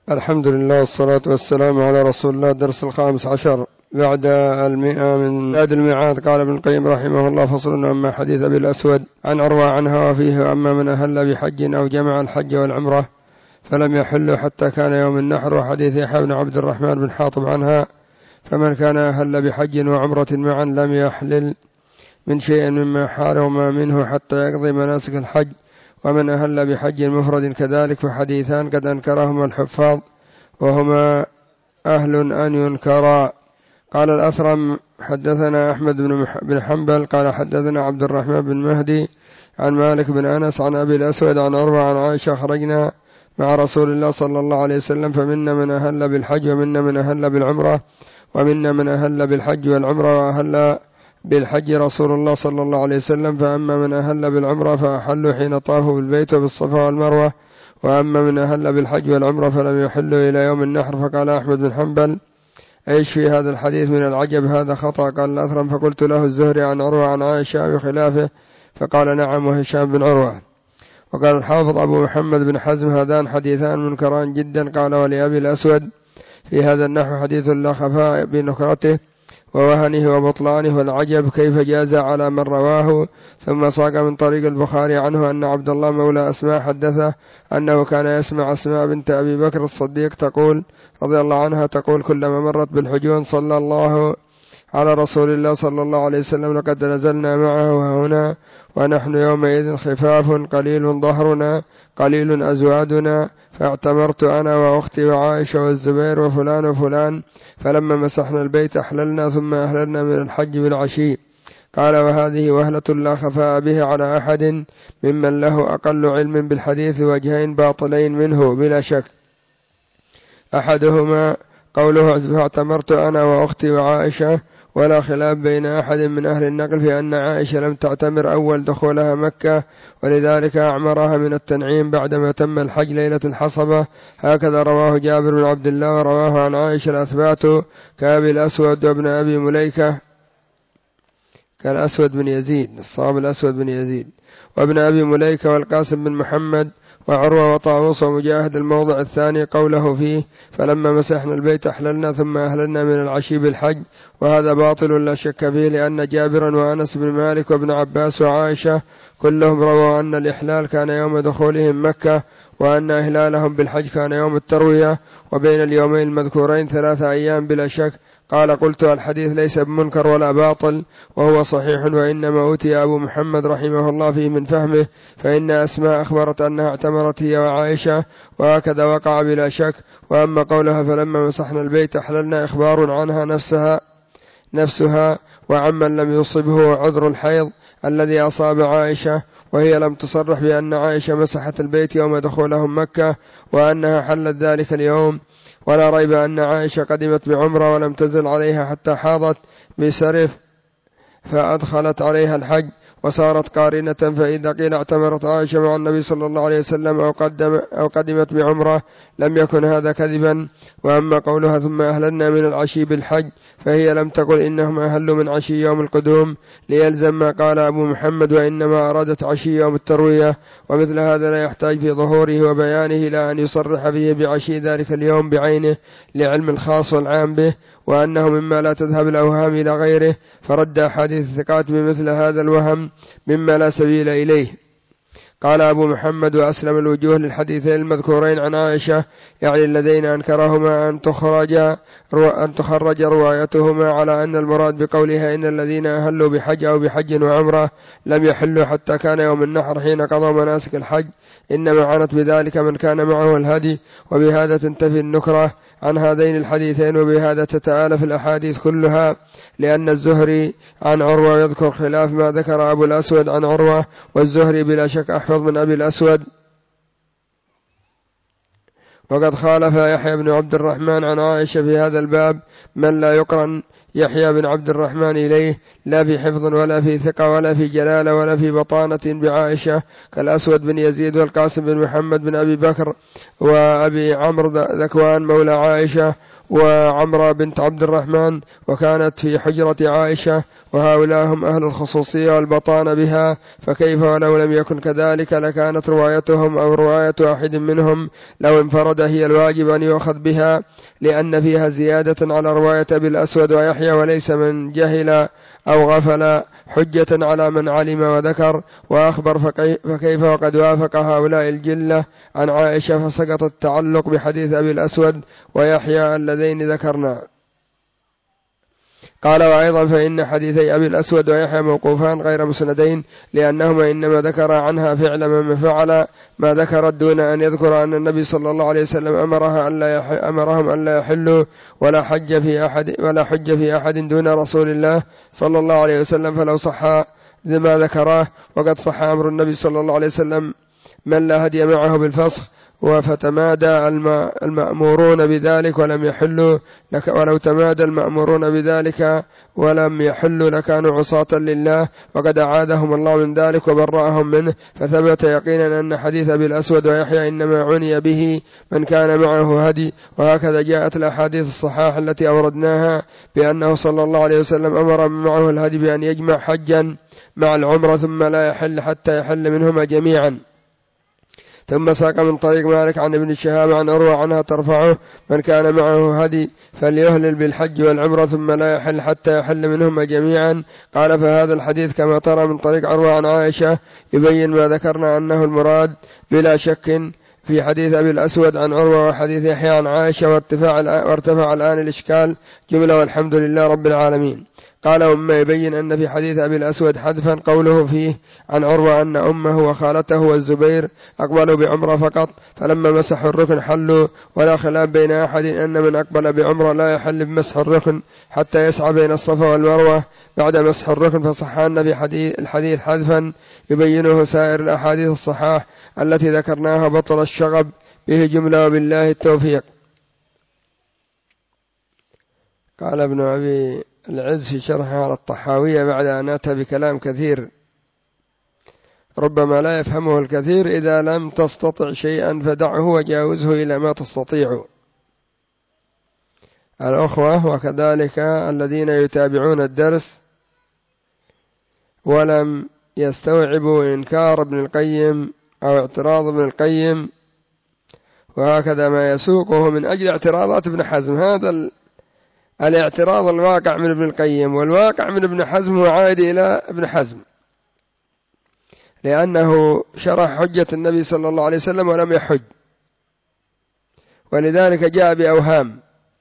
الحمد لله والصلاة والسلام على رسول الله. الدرس 15 بعد 100 من زاد الميعاد. قال ابن القيم رحمه الله: فصل. أما حديث أبي الأسود عن عروة عنها وفيه: أما من أهل بحج أو جمع الحج والعمرة فلم يحل حتى كان يوم النحر. وحديث يحيى بن عبد الرحمن بن حاطب عنها: فمن كان أهل بحج وعمرة معا لم يحلل من شيء مما حارهما منه حتى يقضي مناسك الحج. ومن أهل بحج مفرد كذلك. فحديثان قد أنكرهما الحفاظ وهما أهل أن ينكرا. قال الأثرم: حدثنا أحمد بن حنبل قال حدثنا عبد الرحمن بن مهدي عن مالك بن أنس عن أبي الأسود عن عروة عن عائشة: خرجنا مع رسول الله صلى الله عليه وسلم فمنا من أهل بالحج ومنا من أهل بالعمرة ومنا من أهل بالحج والعمرة وأهل بالحج رسول الله صلى الله عليه وسلم. فأما من أهل بالعمرة فأحلوا حين طافوا بالبيت وبالصفا والمروة، وأما من أهل بالحج والعمرة فلم يحلوا إلى يوم النحر. فقال أحمد بن حنبل: أيش في هذا الحديث من العجب؟ هذا خطأ. قال الأثرم: فقلت له: الزهري عن عروة عن عائشة بخلافه؟ فقال: نعم، وهشام بن عروة. وقال الحافظ أبو محمد بن حزم: هذان حديثان منكران جدا. قال: ولأبي الأسود في هذا النحو حديث لا خفاء بنكرته ووهنه وبطلانه، والعجب كيف جاز على من رواه. ثم ساق من طريق البخاري عنه أن عبد الله مولى أسماء حدثه أنه كان يسمع أسماء بنت أبي بكر الصديق تقول رضي الله عنها تقول: كلما مرت بالحجون صلى الله على رسول الله صلى الله عليه وسلم لقد نزلنا معه هنا ونحن يومئذ خفاف قليل ظهرنا قليل أزوادنا، فاعتمرت أنا وأختي وعائشة والزبير وفلان وفلان، فلما مسحنا البيت أحللنا ثم أهللنا من الحج بالعشي. قال: وهذه وهلة لا خفاء به على أحد ممن له أقل علم بالحديث وجهين باطلين منه بلا شك. أحدهما قوله: فاعتمرت أنا وأختي وعائشة، ولا خلاف بين أحد من أهل النقل في أن عائشة لم تعتمر أول دخولها مكة، ولذلك أعمرها من التنعيم بعدما تم الحج ليلة الحصبة. هكذا رواه جابر بن عبد الله، ورواه عن عائشة الأثبات كأبي الأسود وابن أبي مليكة كالأسود بن يزيد، الصواب الأسود بن يزيد، وابن أبي مليكة والقاسم بن محمد وعروة وطاووس ومجاهد. الموضع الثاني قوله فيه: فلما مسحنا البيت أحللنا ثم أهللنا من العشي بالحج، وهذا باطل لا شك فيه، لأن جابرا وأنس بن مالك وابن عباس وعائشة كلهم رووا أن الإحلال كان يوم دخولهم مكة، وأن إهلالهم بالحج كان يوم التروية، وبين اليومين المذكورين 3 أيام بلا شك. قال: قلت: الحديث ليس بمنكر ولا باطل، وهو صحيح، وإنما أوتي أبو محمد رحمه الله فيه من فهمه، فإن أسماء أخبرت أنها اعتمرت هي وعائشة، وهكذا وقع بلا شك. وأما قولها فلما مسحنا البيت أحللنا إخبار عنها نفسها وعمن لم يصبه عذر الحيض الذي أصاب عائشة، وهي لم تصرح بأن عائشة مسحت البيت يوم دخولهم مكة وأنها حلت ذلك اليوم. ولا ريب أن عائشة قدمت بعمرة ولم تزل عليها حتى حاضت بسرف فأدخلت عليها الحج وصارت قارنة. فإذا قيل اعتمرت عائشة مع النبي صلى الله عليه وسلم أو قدمت بعمرة لم يكن هذا كذبا. وأما قولها ثم أهللنا من العشي بالحج فهي لم تقل إنهم أهلوا من عشي يوم القدوم ليلزم ما قال أبو محمد، وإنما أرادت عشي يوم التروية. ومثل هذا لا يحتاج في ظهوره وبيانه إلى أن يصرح به بعشي ذلك اليوم بعينه لعلم الخاص والعام به، وأنه مما لا تذهب الأوهام إلى غيره، فرد أحاديث الثقات بمثل هذا الوهم مما لا سبيل إليه. قال أبو محمد: وأسلم الوجوه للحديثين المذكورين عن عائشة، يعني الذين أنكرهما أن تخرج روايتهما على أن المراد بقولها إن الذين أهلوا بحج أو بحج وعمرة لم يحلوا حتى كان يوم النحر حين قضوا مناسك الحج، إنما عنت بذلك من كان معه الهدي، وبهذا تنتفي النكرة عن هذين الحديثين، وبهذا تتآلف الأحاديث كلها، لأن الزهري عن عروة يذكر خلاف ما ذكر أبو الأسود عن عروة، والزهري بلا شك أحفظ من أبي الأسود. وقد خالف يحيى بن عبد الرحمن عن عائشة في هذا الباب من لا يقرن يحيى بن عبد الرحمن إليه لا في حفظ ولا في ثقة ولا في جلالة ولا في بطانة بعائشة كالأسود بن يزيد والقاسم بن محمد بن أبي بكر وأبي عمرو ذكوان مولى عائشة وعمرة بنت عبد الرحمن وكانت في حجرة عائشة، وهؤلاء هم أهل الخصوصية والبطانة بها، فكيف ولو لم يكن كذلك لكانت روايتهم أو رواية أحد منهم لو انفرد هي الواجب أن يؤخذ بها، لأن فيها زيادة على رواية أبي الأسود ويحيى، وليس من جهل أو غفل حجة على من علم وذكر وأخبر، فكيف وقد وافق هؤلاء الجلة عن عائشة فسقط التعلق بحديث أبي الأسود ويحيى اللذين ذكرنا. قال وأيضا فإن حديثي أبي الأسود ويحيى موقوفان غير مسندين، لأنهما إنما ذكر عنها فعل من فعل ما ذكرت دون أن يذكر أن النبي صلى الله عليه وسلم أمرهم أن لا يحلوا ولا حج في أحد دون رسول الله صلى الله عليه وسلم، فلو صح ما ذكراه وقد صح أمر النبي صلى الله عليه وسلم من لا هدي معه بالفسخ فتمادى المأمورون بذلك ولم يحلوا ولو تمادى المأمورون بذلك ولم يحلوا لكانوا عصاة لله، وقد أعاذهم الله من ذلك وبرأهم منه، فثبت يقينا أن حديث أبي الأسود ويحيى إنما عني به من كان معه هدي. وهكذا جاءت الأحاديث الصحاح التي أوردناها بأنه صلى الله عليه وسلم أمر من معه الهدي بأن يجمع حجا مع العمرة ثم لا يحل حتى يحل منهما جميعا. ثم ساق من طريق مالك عن ابن شهاب عن عروة عنها ترفعه من كان معه هدي فليهلل بالحج والعمرة ثم لا يحل حتى يحل منهما جميعا. قال فهذا الحديث كما ترى من طريق عروة عن عائشة يبين ما ذكرنا أنه المراد بلا شك في حديث أبي الأسود عن عروة وحديث يحيى عن عائشة، وارتفع الآن الإشكال جملة والحمد لله رب العالمين. قال ومما يبين أن في حديث أبي الأسود حذفا قوله فيه عن عروة أن أمه وخالته والزبير أقبلوا بعمرة فقط فلما مسحوا الركن حلوا، ولا خلاف بين أحد أن من أقبل بعمرة لا يحل بمسح الركن حتى يسعى بين الصفا والمروة بعد مسح الركن، فصح أن في الحديث حذفا يبينه سائر الأحاديث الصحاح التي ذكرناها بطل الشغب به جملة وبالله التوفيق. قال ابن أبي العز في شرحه على الطحاوية بعد أن أتى بكلام كثير ربما لا يفهمه الكثير: إذا لم تستطع شيئا فدعه وجاوزه إلى ما تستطيع. الأخوة وكذلك الذين يتابعون الدرس ولم يستوعبوا إنكار ابن القيم أو اعتراض ابن القيم وهكذا ما يسوقه من أجل اعتراضات ابن حزم، هذا الاعتراض الواقع من ابن القيم، والواقع من ابن حزم هو عائد إلى ابن حزم، لأنه شرح حجة النبي صلى الله عليه وسلم ولم يحج، ولذلك جاء بأوهام،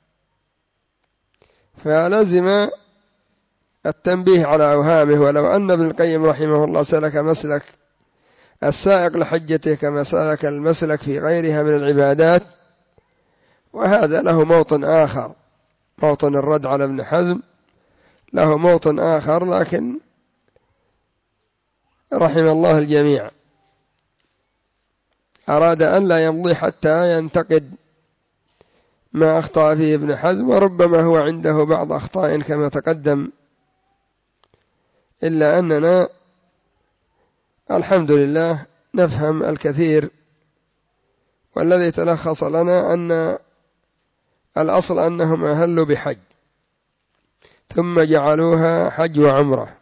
فلزم التنبيه على أوهامه. ولو أن ابن القيم رحمه الله سلك مسلك السائق لحجته كما سلك المسلك في غيرها من العبادات، وهذا له موطن آخر، موطن الرد على ابن حزم له موطن آخر، لكن رحم الله الجميع أراد أن لا يمضي حتى ينتقد ما أخطأ فيه ابن حزم، وربما هو عنده بعض أخطاء كما تقدم، إلا أننا الحمد لله نفهم الكثير، والذي تلخص لنا أن الأصل أنهم أهلوا بحج ثم جعلوها حج وعمرة،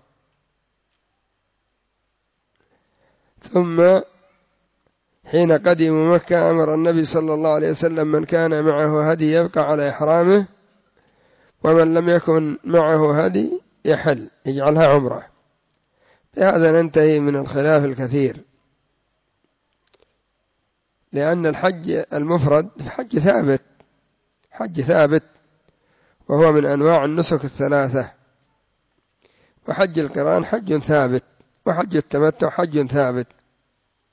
ثم حين قدموا مكة أمر النبي صلى الله عليه وسلم من كان معه هدي يبقى على إحرامه، ومن لم يكن معه هدي يحل يجعلها عمرة. بهذا ننتهي من الخلاف الكثير، لأن الحج المفرد حج ثابت وهو من أنواع النسك الثلاثة، وحج القران حج ثابت، وحج التمتع حج ثابت.